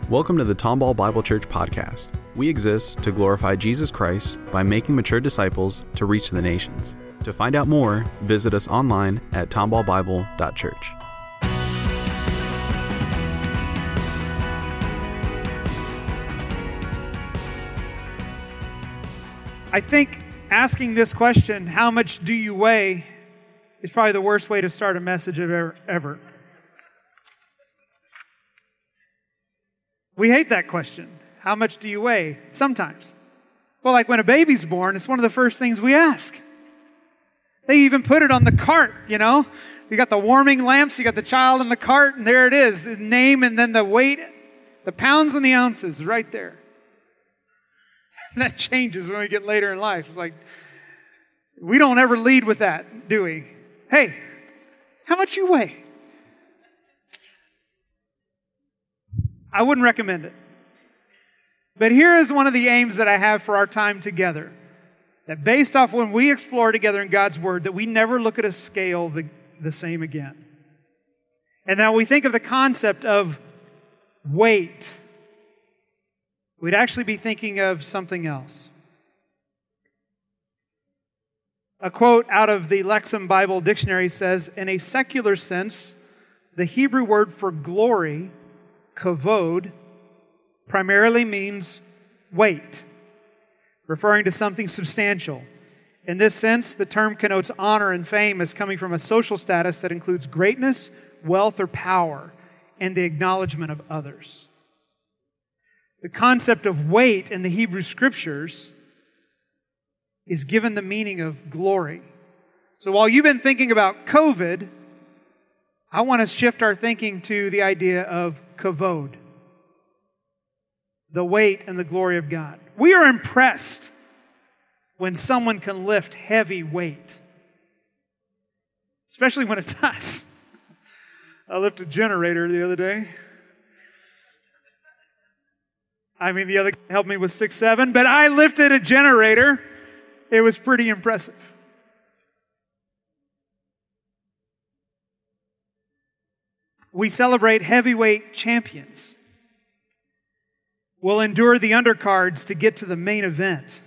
Welcome to the Tomball Bible Church podcast. We exist to glorify Jesus Christ by making mature disciples to reach the nations. To find out more, visit us online at tomballbible.church. I think asking this question, how much do you weigh, is probably the worst way to start a message ever. We hate that question. How much do you weigh? Sometimes. Well, like when a baby's born, it's one of the first things we ask. They even put it on the cart, you know. You got the warming lamps, you got the child in the cart, and there it is. The name and then the weight, the pounds and the ounces right there. That changes when we get later in life. It's like, we don't ever lead with that, do we? Hey, how much you weigh? I wouldn't recommend it. But here is one of the aims that I have for our time together. That based off when we explore together in God's Word, that we never look at a scale the same again. And now we think of the concept of weight. We'd actually be thinking of something else. A quote out of the Lexham Bible Dictionary says, in a secular sense, the Hebrew word for glory, kavod, primarily means weight, referring to something substantial. In this sense, the term connotes honor and fame as coming from a social status that includes greatness, wealth, or power, and the acknowledgement of others. The concept of weight in the Hebrew Scriptures is given the meaning of glory. So while you've been thinking about COVID, I want to shift our thinking to the idea of kavod, the weight and the glory of God. We are impressed when someone can lift heavy weight, especially when it's us. I lifted a generator the other day. The other guy helped me with 6'7", but I lifted a generator. It was pretty impressive. We celebrate heavyweight champions. We'll endure the undercards to get to the main event.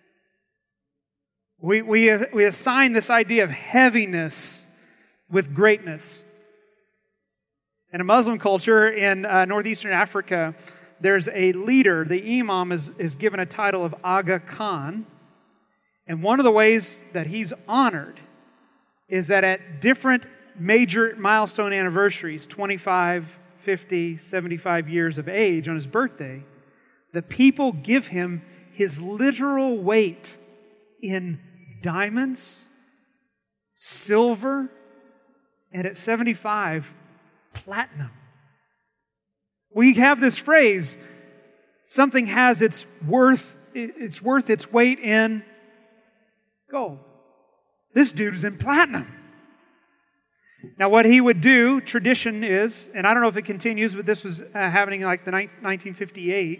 We assign this idea of heaviness with greatness. In a Muslim culture in northeastern Africa, there's a leader, the imam is given a title of Aga Khan. And one of the ways that he's honored is that at different major milestone anniversaries, 25, 50, 75 years of age on his birthday, the people give him his literal weight in diamonds, silver, and at 75, platinum. We have this phrase, something has its worth its weight in gold. This dude is in platinum. Now what he would do, tradition is, and I don't know if it continues, but this was happening like the 1958,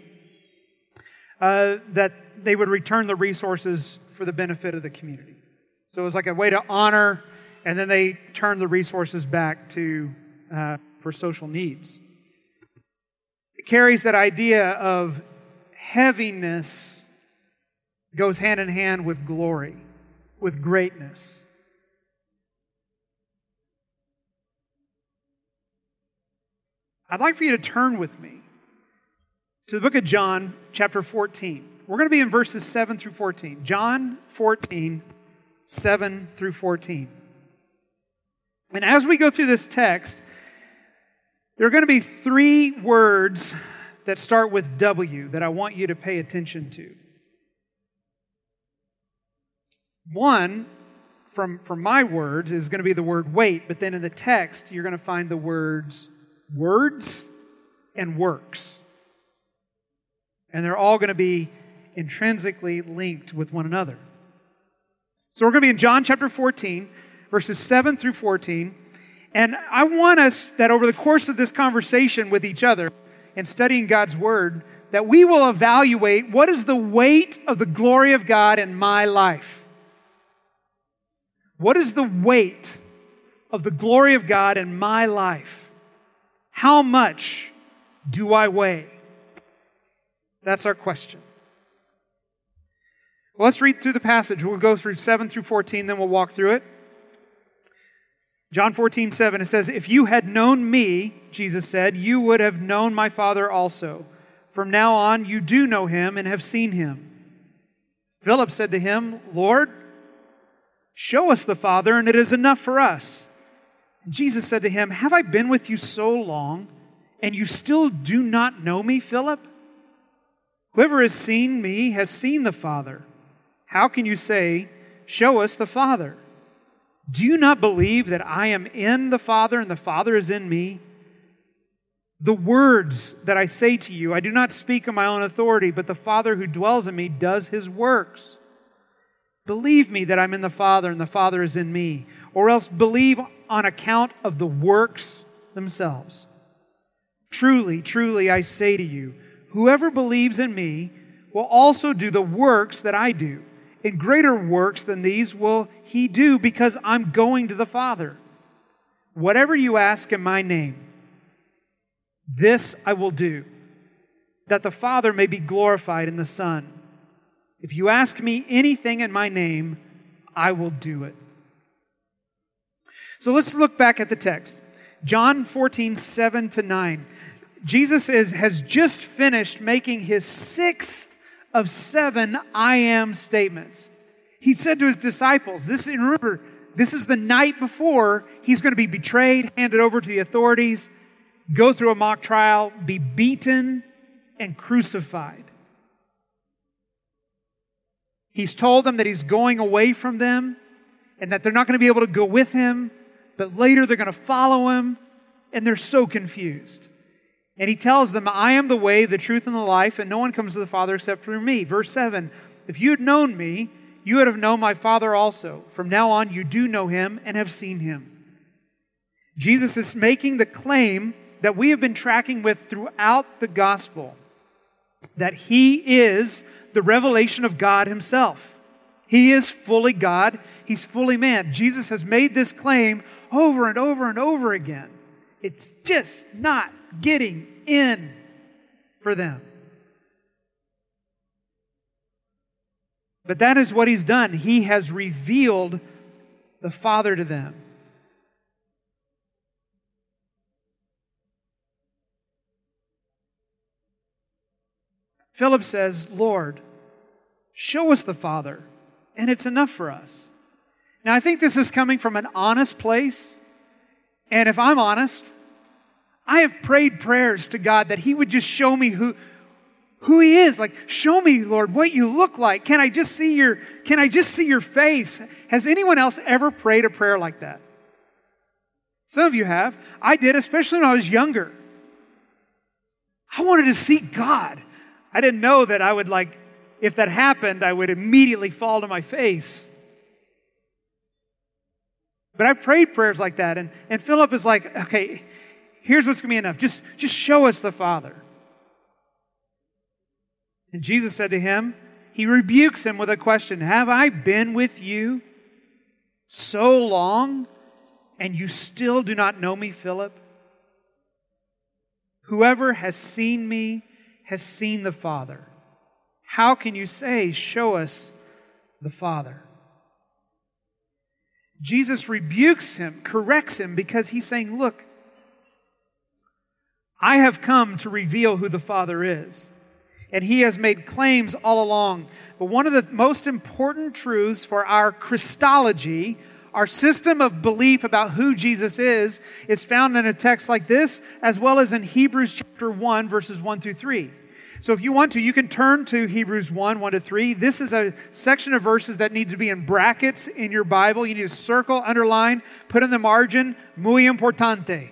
that they would return the resources for the benefit of the community. So it was like a way to honor, and then they turned the resources back to for social needs. It carries that idea of heaviness, goes hand in hand with glory, with greatness. I'd like for you to turn with me to the book of John, chapter 14. We're going to be in verses 7 through 14. John 14, 7 through 14. And as we go through this text, there are going to be three words that start with W that I want you to pay attention to. One, from my words, is going to be the word wait, but then in the text, you're going to find the words and works. And they're all going to be intrinsically linked with one another. So we're going to be in John chapter 14, verses 7 through 14. And I want us that over the course of this conversation with each other and studying God's Word, that we will evaluate what is the weight of the glory of God in my life. What is the weight of the glory of God in my life? How much do I weigh? That's our question. Well, let's read through the passage. We'll go through 7 through 14, then we'll walk through it. John 14:7, it says, "If you had known me," Jesus said, "you would have known my Father also. From now on, you do know him and have seen him." Philip said to him, "Lord, show us the Father, and it is enough for us." And Jesus said to him, "Have I been with you so long, and you still do not know me, Philip? Whoever has seen me has seen the Father. How can you say, 'Show us the Father'? Do you not believe that I am in the Father and the Father is in me? The words that I say to you, I do not speak on my own authority, but the Father who dwells in me does his works. Believe me that I'm in the Father and the Father is in me, or else believe on account of the works themselves. Truly, truly, I say to you, whoever believes in me will also do the works that I do. And greater works than these will he do, because I'm going to the Father. Whatever you ask in my name, this I will do, that the Father may be glorified in the Son. If you ask me anything in my name, I will do it." So let's look back at the text. John 14:7-9. Jesus has just finished making his 6th of 7 I am statements. He said to his disciples, remember, this is the night before he's going to be betrayed, handed over to the authorities, go through a mock trial, be beaten, and crucified. He's told them that he's going away from them and that they're not going to be able to go with him, but later they're going to follow him, and they're so confused. And he tells them, "I am the way, the truth, and the life, and no one comes to the Father except through me." Verse 7, "If you had known me, you would have known my Father also. From now on, you do know him and have seen him." Jesus is making the claim that we have been tracking with throughout the gospel, that he is the revelation of God himself. He is fully God. He's fully man. Jesus has made this claim over and over and over again. It's just not getting in for them. But that is what he's done. He has revealed the Father to them. Philip says, "Lord, show us the Father, and it's enough for us." Now, I think this is coming from an honest place. And if I'm honest, I have prayed prayers to God that he would just show me who he is. Like, show me, Lord, what you look like. Can I just see your face? Has anyone else ever prayed a prayer like that? Some of you have. I did, especially when I was younger. I wanted to see God. I didn't know that I would, if that happened, I would immediately fall to my face. But I prayed prayers like that, and Philip is like, "Okay, here's what's going to be enough. Just show us the Father." And Jesus said to him, he rebukes him with a question, "Have I been with you so long, and you still do not know me, Philip? Whoever has seen me has seen the Father. How can you say, 'Show us the Father'?" Jesus rebukes him, corrects him, because he's saying, "Look, I have come to reveal who the Father is. And he has made claims all along. But one of the most important truths for our Christology, our system of belief about who Jesus is found in a text like this, as well as in Hebrews chapter 1, verses 1 through 3. So if you want to, you can turn to Hebrews 1, 1 to 3. This is a section of verses that need to be in brackets in your Bible. You need to circle, underline, put in the margin, muy importante.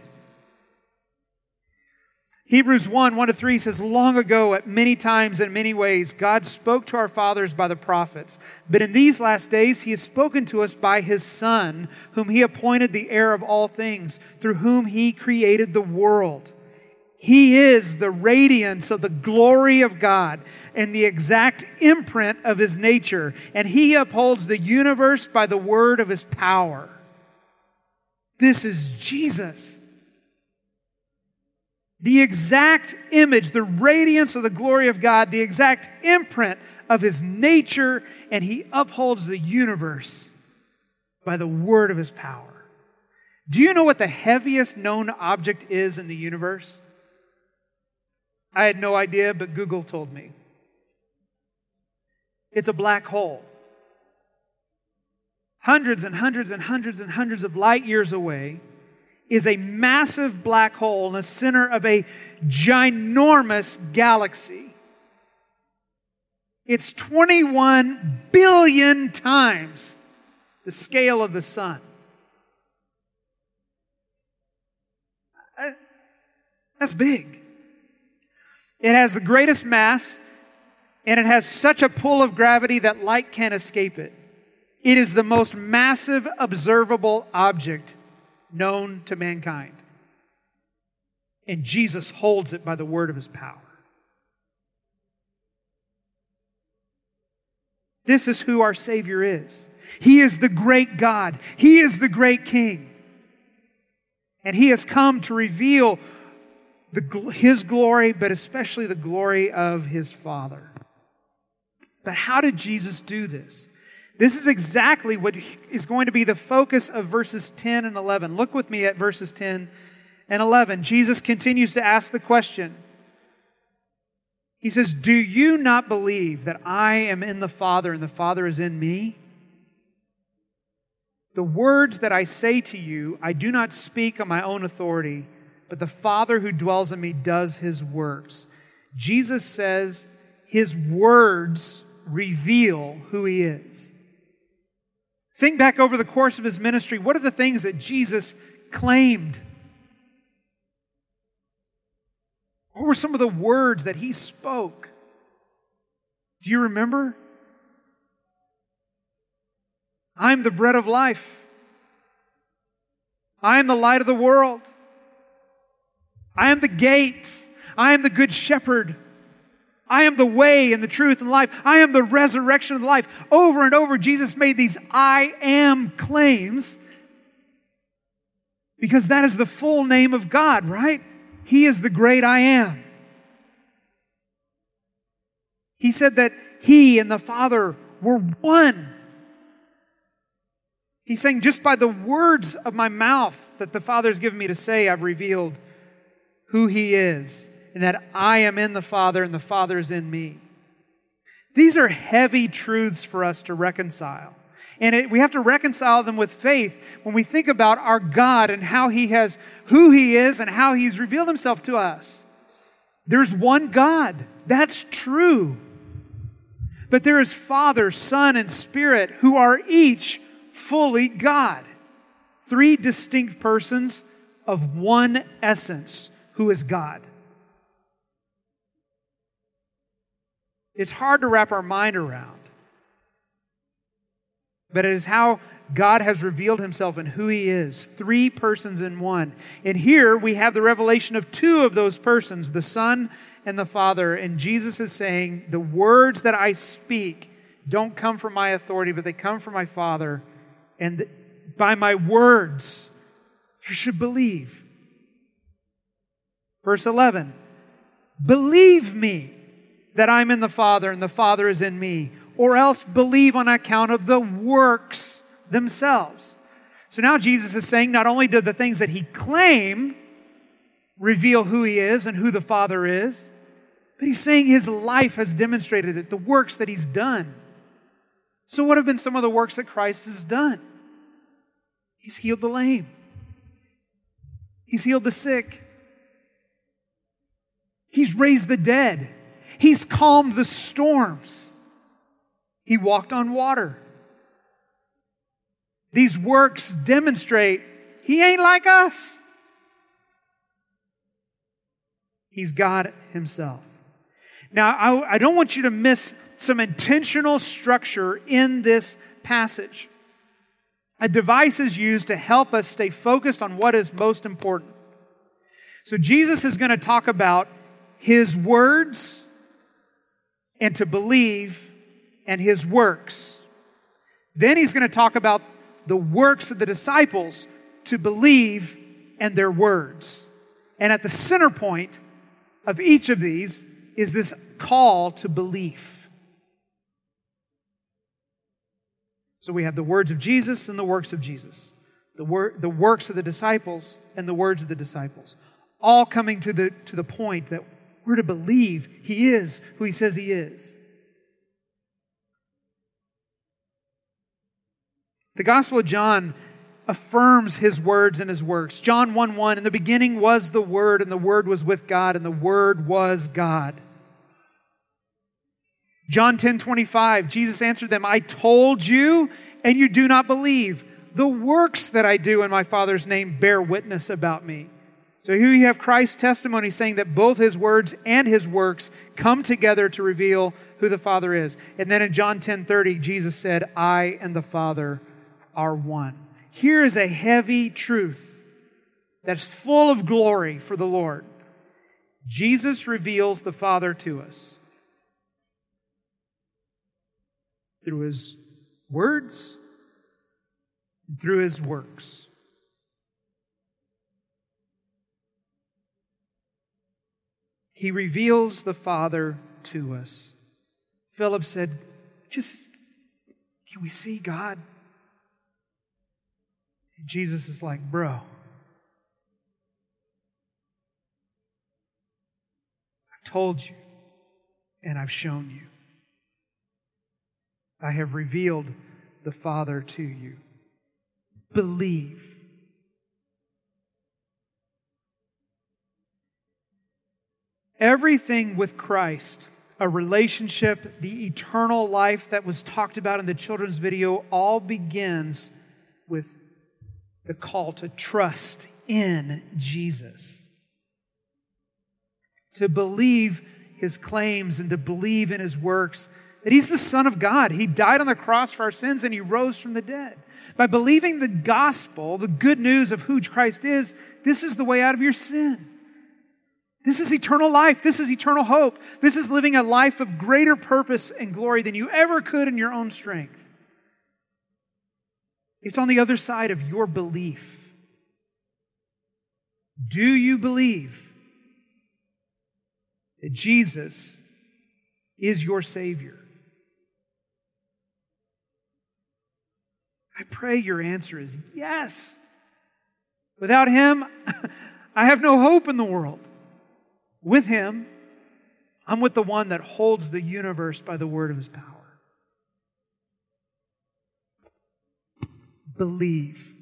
Hebrews 1, 1 to 3 says, "Long ago, at many times and many ways, God spoke to our fathers by the prophets. But in these last days, he has spoken to us by his Son, whom he appointed the heir of all things, through whom he created the world. He is the radiance of the glory of God and the exact imprint of his nature, and he upholds the universe by the word of his power." This is Jesus. the exact image, the radiance of the glory of God, the exact imprint of his nature, and he upholds the universe by the word of his power. Do you know what the heaviest known object is in the universe? I had no idea, but Google told me. It's a black hole. Hundreds and hundreds and hundreds and hundreds of light years away is a massive black hole in the center of a ginormous galaxy. It's 21 billion times the scale of the sun. That's big. It has the greatest mass, and it has such a pull of gravity that light can't escape it. It is the most massive observable object known to mankind. And Jesus holds it by the word of his power. This is who our Savior is. He is the great God. He is the great King. And he has come to reveal his glory, but especially the glory of his Father. But how did Jesus do this? This is exactly what is going to be the focus of verses 10 and 11. Look with me at verses 10 and 11. Jesus continues to ask the question. He says, "Do you not believe that I am in the Father and the Father is in me? The words that I say to you, I do not speak on my own authority, but the Father who dwells in me does his works." Jesus says his words reveal who he is. Think back over the course of his ministry. What are the things that Jesus claimed? What were some of the words that he spoke? Do you remember? I'm the bread of life. I am the light of the world. I am the gate. I am the good shepherd. I am the way and the truth and life. I am the resurrection of life. Over and over, Jesus made these I am claims because that is the full name of God, right? He is the great I am. He said that he and the Father were one. He's saying, just by the words of my mouth that the Father has given me to say, I've revealed who he is, and that I am in the Father and the Father is in me. These are heavy truths for us to reconcile. And we have to reconcile them with faith when we think about our God and how who he is and how he's revealed himself to us. There's one God. That's true. But there is Father, Son, and Spirit who are each fully God. Three distinct persons of one essence who is God. It's hard to wrap our mind around. But it is how God has revealed himself and who he is. Three persons in one. And here we have the revelation of two of those persons, the Son and the Father. And Jesus is saying, the words that I speak don't come from my authority, but they come from my Father. And by my words, you should believe. Verse 11, believe me that I'm in the Father and the Father is in me, or else believe on account of the works themselves. So now Jesus is saying not only do the things that he claimed reveal who he is and who the Father is, but he's saying his life has demonstrated it, the works that he's done. So what have been some of the works that Christ has done? He's healed the lame. He's healed the sick. He's raised the dead. He's calmed the storms. He walked on water. These works demonstrate he ain't like us. He's God himself. Now, I don't want you to miss some intentional structure in this passage. A device is used to help us stay focused on what is most important. So Jesus is going to talk about his words and to believe and his works. Then he's going to talk about the works of the disciples to believe and their words. And at the center point of each of these is this call to belief. So we have the words of Jesus and the works of Jesus, the works of the disciples and the words of the disciples, all coming to the point that we're to believe He is who He says He is. The Gospel of John affirms His words and His works. John 1:1, in the beginning was the Word, and the Word was with God, and the Word was God. John 10:25, Jesus answered them, I told you, and you do not believe. The works that I do in my Father's name bear witness about me. So here you have Christ's testimony saying that both His words and His works come together to reveal who the Father is. And then in John 10:30, Jesus said, I and the Father are one. Here is a heavy truth that's full of glory for the Lord. Jesus reveals the Father to us through His words and through His works. He reveals the Father to us. Philip said, can we see God? And Jesus is like, bro, I've told you and I've shown you. I have revealed the Father to you. Believe. Everything with Christ, a relationship, the eternal life that was talked about in the children's video, all begins with the call to trust in Jesus. To believe His claims and to believe in His works, that He's the Son of God. He died on the cross for our sins and He rose from the dead. By believing the gospel, the good news of who Christ is, this is the way out of your sin. This is eternal life. This is eternal hope. This is living a life of greater purpose and glory than you ever could in your own strength. It's on the other side of your belief. Do you believe that Jesus is your Savior? I pray your answer is yes. Without Him, I have no hope in the world. With Him, I'm with the one that holds the universe by the word of His power. Believe.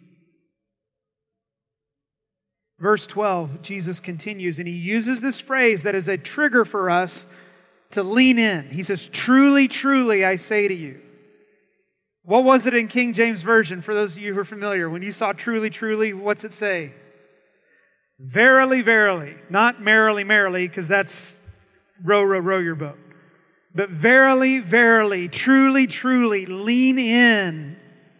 Verse 12, Jesus continues, and He uses this phrase that is a trigger for us to lean in. He says, truly, truly, I say to you. What was it in King James Version, for those of you who are familiar? When you saw truly, truly, what's it say? Verily, verily. Not merrily, merrily, because that's row, row, row your boat. But verily, verily, truly, truly, lean in.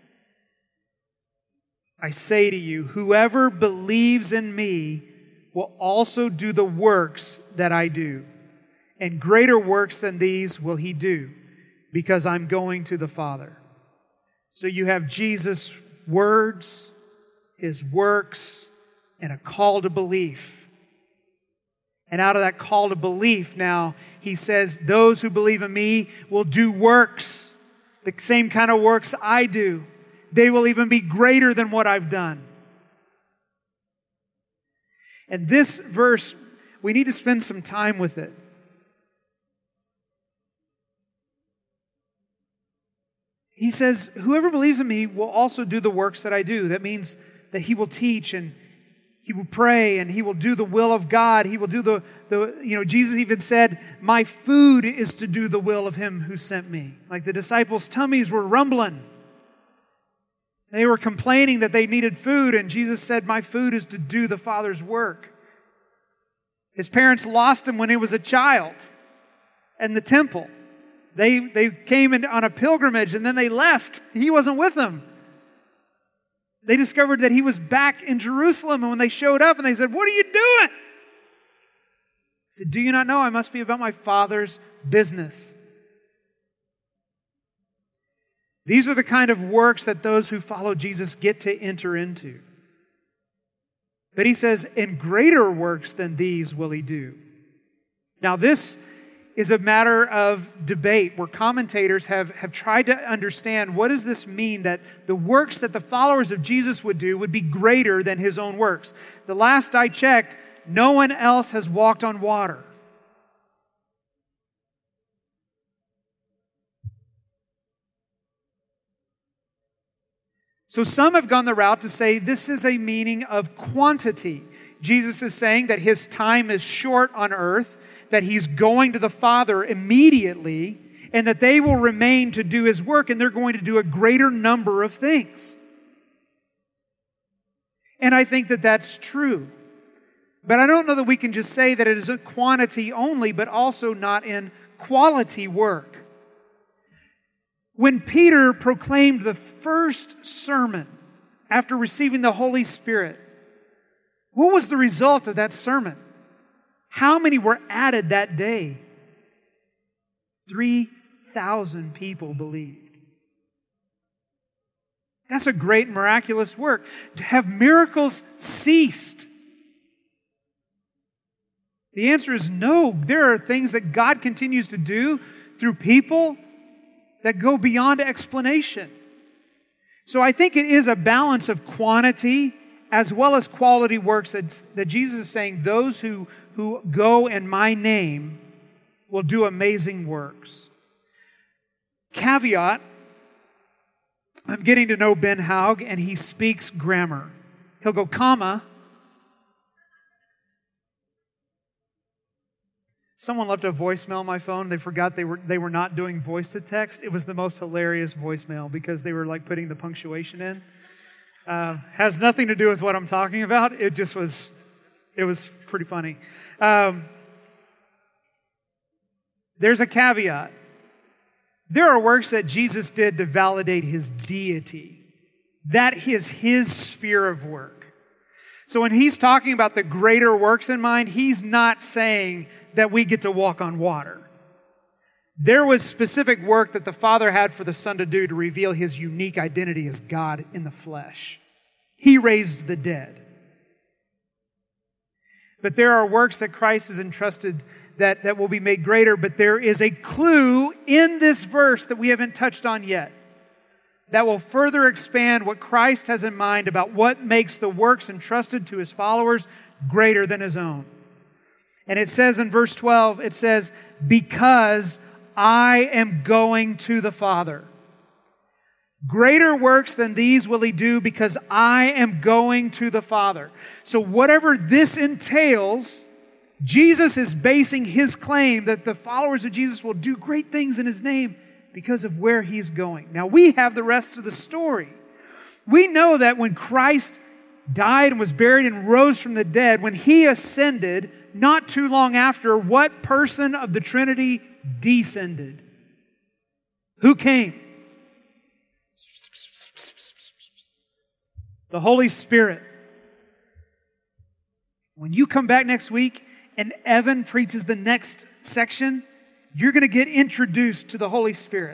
I say to you, whoever believes in me will also do the works that I do. And greater works than these will he do, because I'm going to the Father. So you have Jesus' words, His works, and a call to belief. And out of that call to belief now, He says, those who believe in me will do works, the same kind of works I do. They will even be greater than what I've done. And this verse, we need to spend some time with it. He says, whoever believes in me will also do the works that I do. That means that he will teach and he will pray and he will do the will of God. He will do Jesus even said, my food is to do the will of Him who sent me. Like the disciples' tummies were rumbling. They were complaining that they needed food, and Jesus said, my food is to do the Father's work. His parents lost him when he was a child in the temple. They came on a pilgrimage and then they left. He wasn't with them. They discovered that he was back in Jerusalem, and when they showed up and they said, what are you doing? He said, do you not know I must be about my Father's business? These are the kind of works that those who follow Jesus get to enter into. But he says, and greater works than these will he do. Now this is a matter of debate where commentators have tried to understand, what does this mean that the works that the followers of Jesus would do would be greater than his own works? The last I checked, no one else has walked on water. So some have gone the route to say this is a meaning of quantity. Jesus is saying that his time is short on earth, that he's going to the Father immediately, and that they will remain to do his work, and they're going to do a greater number of things. And I think that that's true. But I don't know that we can just say that it is a quantity only, but also not in quality work. When Peter proclaimed the first sermon after receiving the Holy Spirit, what was the result of that sermon? How many were added that day? 3,000 people believed. That's a great miraculous work. Have miracles ceased? The answer is no. There are things that God continues to do through people that go beyond explanation. So I think it is a balance of quantity as well as quality works that Jesus is saying those who go in my name will do amazing works. Caveat, I'm getting to know Ben Haug, and he speaks grammar. He'll go, comma. Someone left a voicemail on my phone. They forgot they were not doing voice to text. It was the most hilarious voicemail because they were like putting the punctuation in. Has nothing to do with what I'm talking about. It was pretty funny. There's a caveat. There are works that Jesus did to validate his deity. That is his sphere of work. So when he's talking about the greater works in mind, he's not saying that we get to walk on water. There was specific work that the Father had for the Son to do to reveal his unique identity as God in the flesh. He raised the dead. But there are works that Christ has entrusted that will be made greater, but there is a clue in this verse that we haven't touched on yet that will further expand what Christ has in mind about what makes the works entrusted to his followers greater than his own. And it says in verse 12, it says, because I am going to the Father. Greater works than these will he do because I am going to the Father. So whatever this entails, Jesus is basing his claim that the followers of Jesus will do great things in his name because of where he's going. Now we have the rest of the story. We know that when Christ died and was buried and rose from the dead, when he ascended, not too long after, what person of the Trinity descended? Who came? The Holy Spirit. When you come back next week and Evan preaches the next section, you're going to get introduced to the Holy Spirit.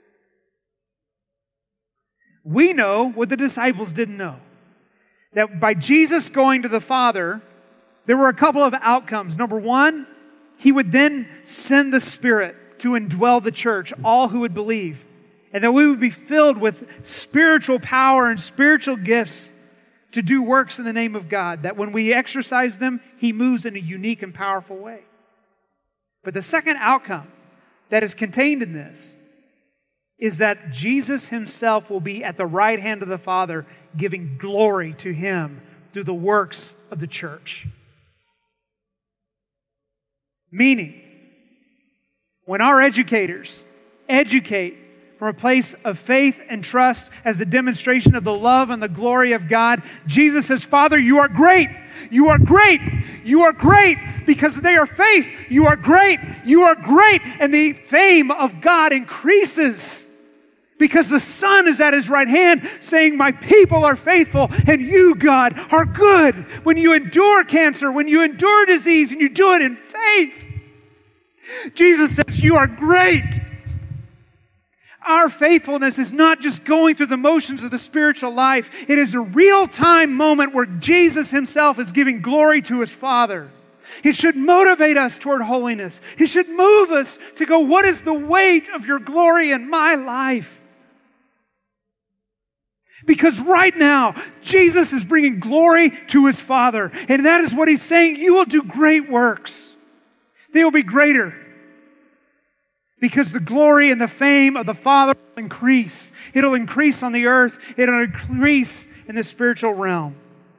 We know what the disciples didn't know. That by Jesus going to the Father, there were a couple of outcomes. Number one, he would then send the Spirit to indwell the church, all who would believe. And that we would be filled with spiritual power and spiritual gifts to do works in the name of God. That when we exercise them, he moves in a unique and powerful way. But the second outcome that is contained in this is that Jesus himself will be at the right hand of the Father, giving glory to him through the works of the church. Meaning, when our educators educate from a place of faith and trust as a demonstration of the love and the glory of God, Jesus says, Father, you are great. You are great. You are great because they are faith. You are great. You are great. And the fame of God increases because the Son is at his right hand saying, my people are faithful and you, God, are good. When you endure cancer, when you endure disease and you do it in faith, Jesus says, you are great. Our faithfulness is not just going through the motions of the spiritual life. It is a real-time moment where Jesus himself is giving glory to his Father. It should motivate us toward holiness. It should move us to go, what is the weight of your glory in my life? Because right now, Jesus is bringing glory to his Father. And that is what he's saying. You will do great works. They will be greater. Because the glory and the fame of the Father will increase. It'll increase on the earth. It'll increase in the spiritual realm.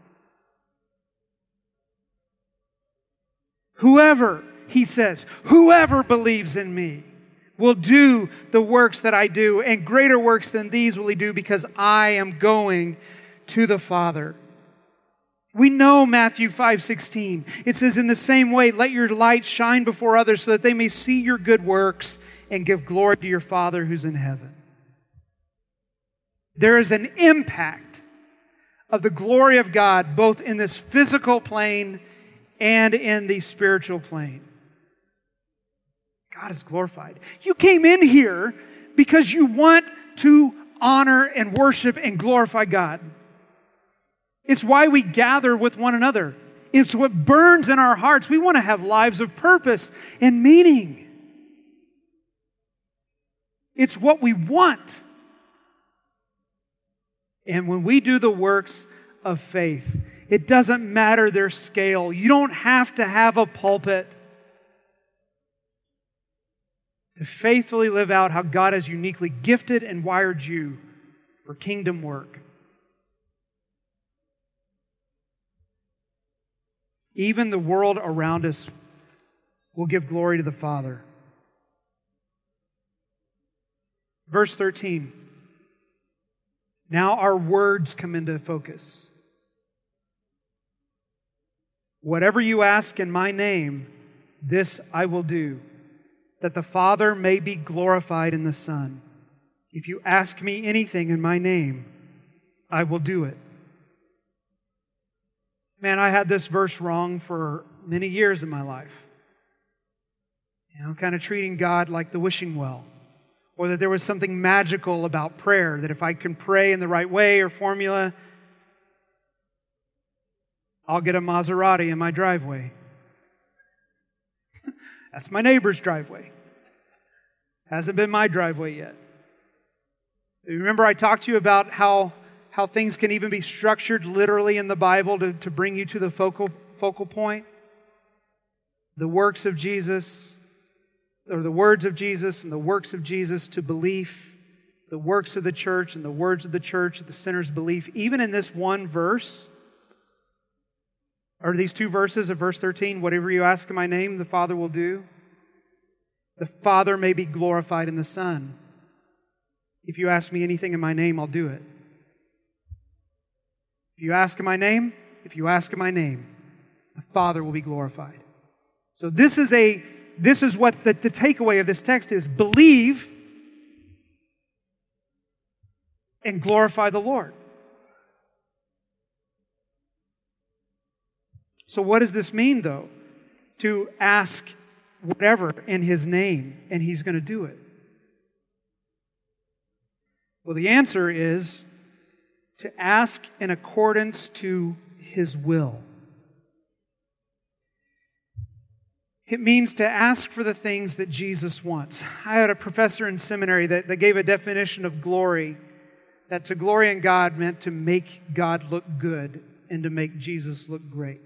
Whoever, he says, whoever believes in me will do the works that I do, and greater works than these will he do, because I am going to the Father. We know Matthew 5:16. It says, in the same way, let your light shine before others so that they may see your good works and give glory to your Father who's in heaven. There is an impact of the glory of God both in this physical plane and in the spiritual plane. God is glorified. You came in here because you want to honor and worship and glorify God. It's why we gather with one another. It's what burns in our hearts. We want to have lives of purpose and meaning. It's what we want. And when we do the works of faith, it doesn't matter their scale. You don't have to have a pulpit to faithfully live out how God has uniquely gifted and wired you for kingdom work. Even the world around us will give glory to the Father. Verse 13. Now our words come into focus. Whatever you ask in my name, this I will do, that the Father may be glorified in the Son. If you ask me anything in my name, I will do it. Man, I had this verse wrong for many years in my life. Kind of treating God like the wishing well. Or that there was something magical about prayer, that if I can pray in the right way or formula, I'll get a Maserati in my driveway. That's my neighbor's driveway. Hasn't been my driveway yet. Remember I talked to you about how things can even be structured literally in the Bible to bring you to the focal point? The works of Jesus, or the words of Jesus and the works of Jesus to belief, the works of the church and the words of the church, the sinner's belief. Even in this one verse, or these two verses of verse 13, whatever you ask in my name, the Father will do. The Father may be glorified in the Son. If you ask me anything in my name, I'll do it. If you ask in my name, the Father will be glorified. So this is what the takeaway of this text is. Believe and glorify the Lord. So what does this mean, though? To ask whatever in His name, and He's going to do it. Well, the answer is to ask in accordance to His will. It means to ask for the things that Jesus wants. I had a professor in seminary that gave a definition of glory, that to glory in God meant to make God look good and to make Jesus look great.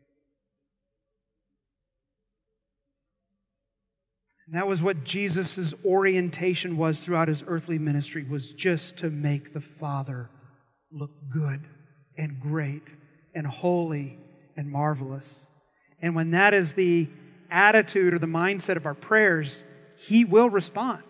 And that was what Jesus' orientation was throughout His earthly ministry, was just to make the Father look good and great and holy and marvelous. And when that is the attitude or the mindset of our prayers, He will respond.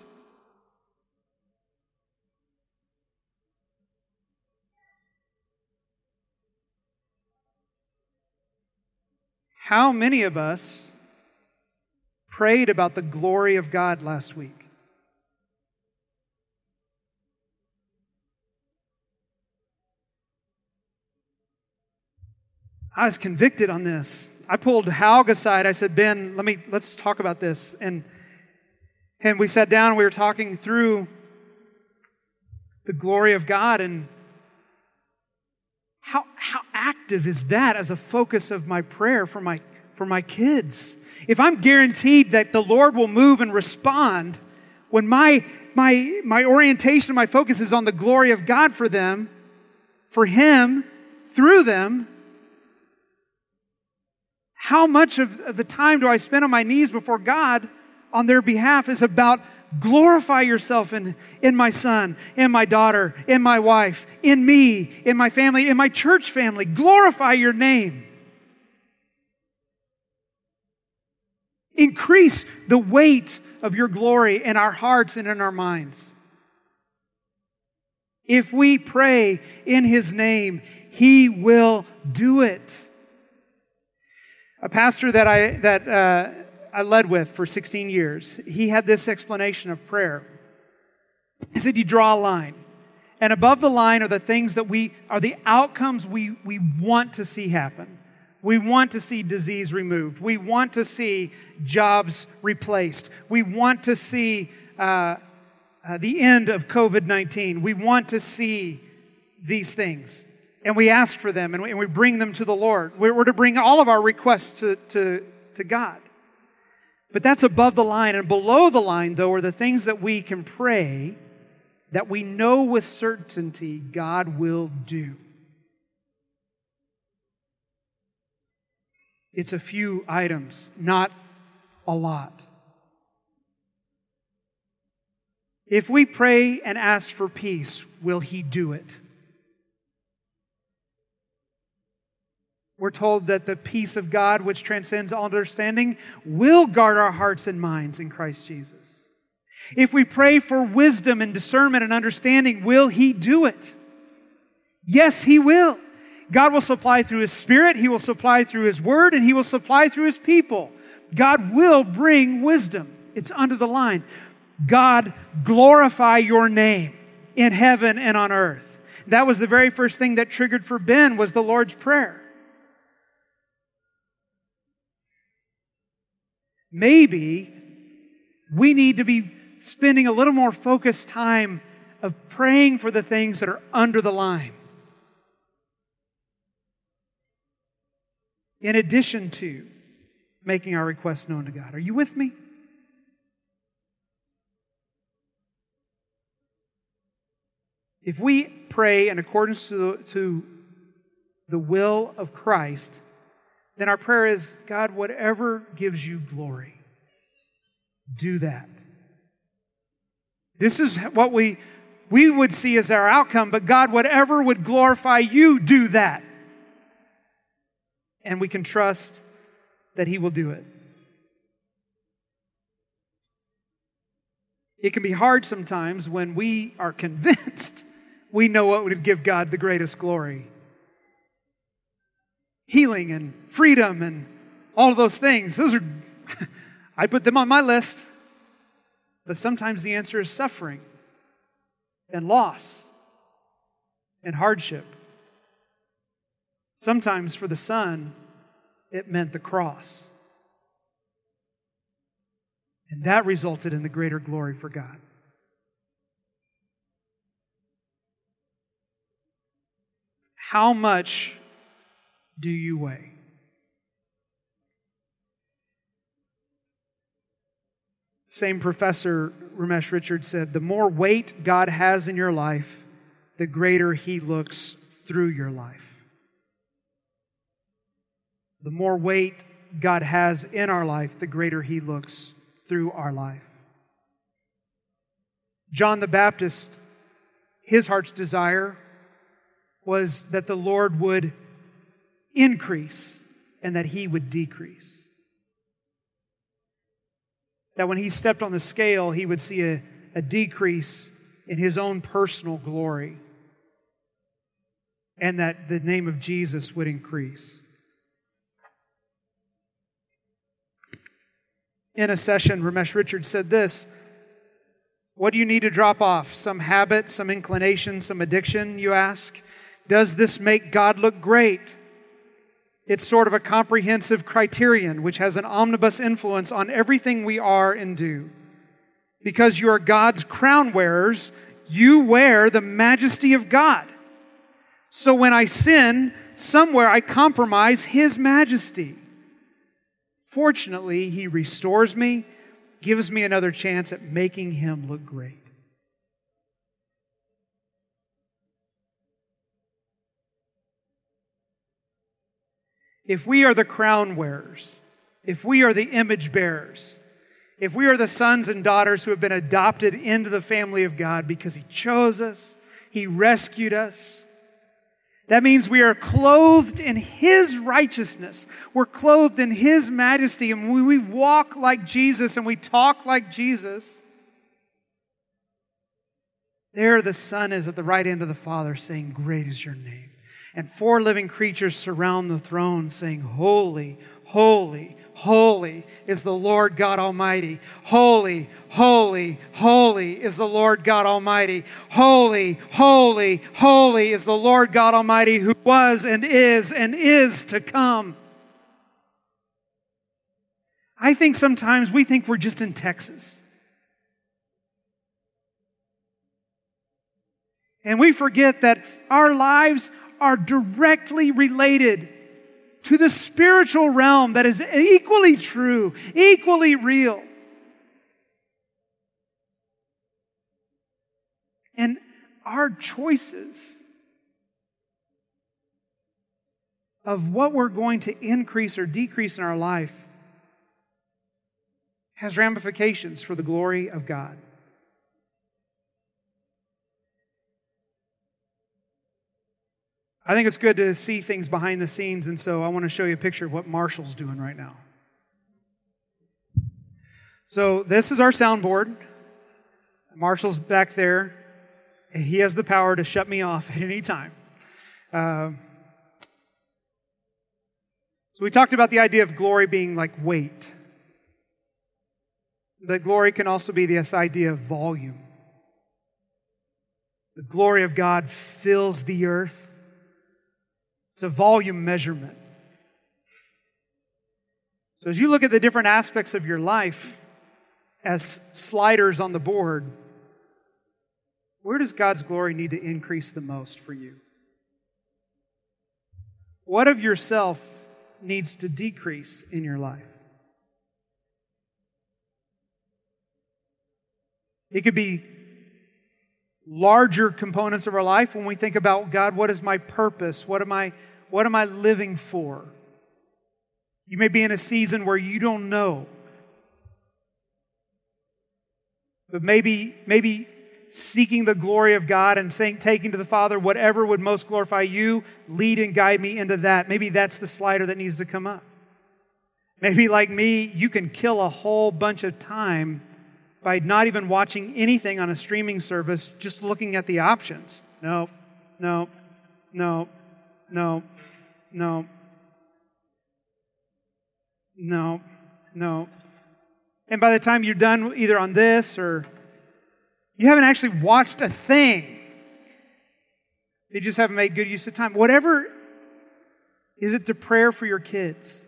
How many of us prayed about the glory of God last week? I was convicted on this. I pulled Haug aside. I said, Ben, let's talk about this. And we sat down, we were talking through the glory of God. And how active is that as a focus of my prayer for my kids? If I'm guaranteed that the Lord will move and respond when my orientation, my focus is on the glory of God for them, for Him, through them, how much of the time do I spend on my knees before God on their behalf is about glorify yourself in my son, in my daughter, in my wife, in me, in my family, in my church family. Glorify your name. Increase the weight of your glory in our hearts and in our minds. If we pray in His name, He will do it. A pastor that I led with for 16 years, he had this explanation of prayer. He said, you draw a line. And above the line are the things that are the outcomes we want to see happen. We want to see disease removed. We want to see jobs replaced. We want to see the end of COVID-19. We want to see these things. And we ask for them and we bring them to the Lord. We're to bring all of our requests to God. But that's above the line. And below the line, though, are the things that we can pray that we know with certainty God will do. It's a few items, not a lot. If we pray and ask for peace, will He do it? We're told that the peace of God, which transcends all understanding, will guard our hearts and minds in Christ Jesus. If we pray for wisdom and discernment and understanding, will He do it? Yes, He will. God will supply through His Spirit, He will supply through His Word, and He will supply through His people. God will bring wisdom. It's under the line. God, glorify your name in heaven and on earth. That was the very first thing that triggered for Ben was the Lord's Prayer. Maybe we need to be spending a little more focused time of praying for the things that are under the line. In addition to making our requests known to God. Are you with me? If we pray in accordance to the will of Christ, then our prayer is, God, whatever gives you glory, do that. This is what we would see as our outcome, but God, whatever would glorify you, do that. And we can trust that He will do it. It can be hard sometimes when we are convinced we know what would give God the greatest glory. Healing and freedom and all of those things. Those are, I put them on my list. But sometimes the answer is suffering and loss and hardship. Sometimes for the Son, it meant the cross. And that resulted in the greater glory for God. How much do you weigh? Same professor, Ramesh Richards, said, the more weight God has in your life, the greater He looks through your life. The more weight God has in our life, the greater He looks through our life. John the Baptist, his heart's desire was that the Lord would increase and that He would decrease. That when He stepped on the scale, he would see a decrease in His own personal glory and that the name of Jesus would increase. In a session, Ramesh Richards said this, what do you need to drop off? Some habit, some inclination, some addiction, you ask? Does this make God look great? It's sort of a comprehensive criterion which has an omnibus influence on everything we are and do. Because you are God's crown wearers, you wear the majesty of God. So when I sin, somewhere I compromise His majesty. Fortunately, He restores me, gives me another chance at making Him look great. If we are the crown wearers, if we are the image bearers, if we are the sons and daughters who have been adopted into the family of God because He chose us, He rescued us, that means we are clothed in His righteousness. We're clothed in His majesty. And when we walk like Jesus and we talk like Jesus, there the Son is at the right hand of the Father saying, "Great is your name." And 4 living creatures surround the throne saying, "Holy, holy, holy is the Lord God Almighty. Holy, holy, holy is the Lord God Almighty. Holy, holy, holy is the Lord God Almighty who was and is to come." I think sometimes we think we're just in Texas. And we forget that our lives are directly related to the spiritual realm that is equally true, equally real. And our choices of what we're going to increase or decrease in our life has ramifications for the glory of God. I think it's good to see things behind the scenes, and so I want to show you a picture of what Marshall's doing right now. So this is our soundboard. Marshall's back there, and he has the power to shut me off at any time. So we talked about the idea of glory being like weight. But glory can also be this idea of volume. The glory of God fills the earth. It's a volume measurement. So as you look at the different aspects of your life as sliders on the board, where does God's glory need to increase the most for you? What of yourself needs to decrease in your life? It could be larger components of our life when we think about, God, what is my purpose? What am I living for? You may be in a season where you don't know. But maybe seeking the glory of God and taking to the Father whatever would most glorify you, lead and guide me into that. Maybe that's the slider that needs to come up. Maybe like me, you can kill a whole bunch of time by not even watching anything on a streaming service, just looking at the options. No. And by the time you're done either on this or you haven't actually watched a thing, you just haven't made good use of time. Whatever, is it to prayer for your kids?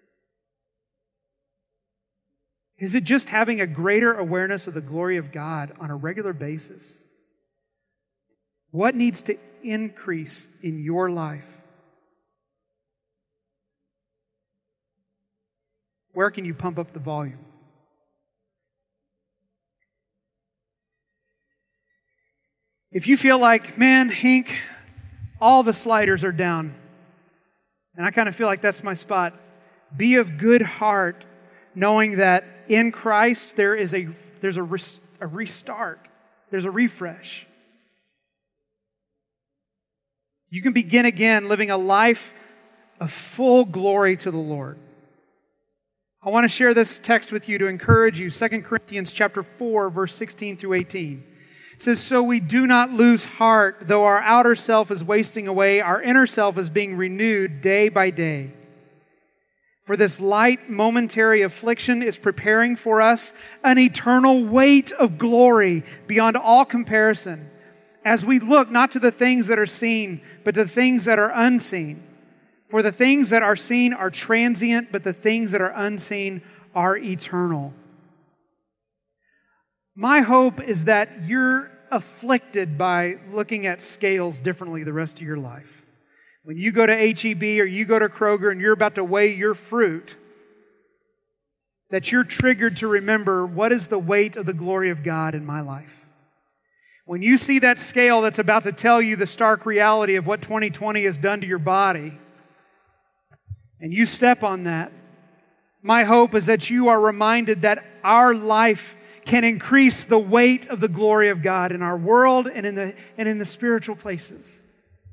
Is it just having a greater awareness of the glory of God on a regular basis? What needs to increase in your life? Where can you pump up the volume? If you feel like, man, Hank, all the sliders are down, and I kind of feel like that's my spot, be of good heart, knowing that in Christ there's a restart, there's a refresh. You can begin again living a life of full glory to the Lord. I want to share this text with you to encourage you. 2 Corinthians chapter 4, verse 16 through 18. It says, "So we do not lose heart, though our outer self is wasting away, our inner self is being renewed day by day. For this light momentary affliction is preparing for us an eternal weight of glory beyond all comparison, as we look not to the things that are seen, but to the things that are unseen. For the things that are seen are transient, but the things that are unseen are eternal." My hope is that your afflicted by looking at scales differently the rest of your life. When you go to H-E-B or you go to Kroger and you're about to weigh your fruit, that you're triggered to remember, what is the weight of the glory of God in my life? When you see that scale that's about to tell you the stark reality of what 2020 has done to your body, and you step on that, my hope is that you are reminded that our life can increase the weight of the glory of God in our world and in the spiritual places.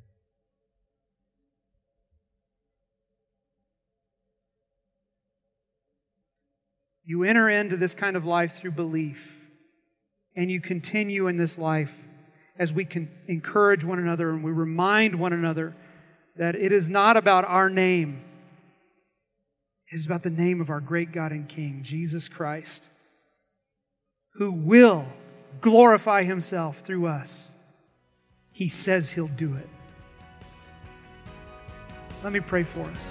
You enter into this kind of life through belief, and you continue in this life as we can encourage one another and we remind one another that it is not about our name. It is about the name of our great God and King, Jesus Christ, who will glorify Himself through us. He says He'll do it. Let me pray for us.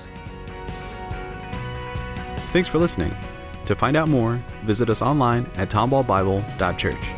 Thanks for listening. To find out more, visit us online at tomballbible.church.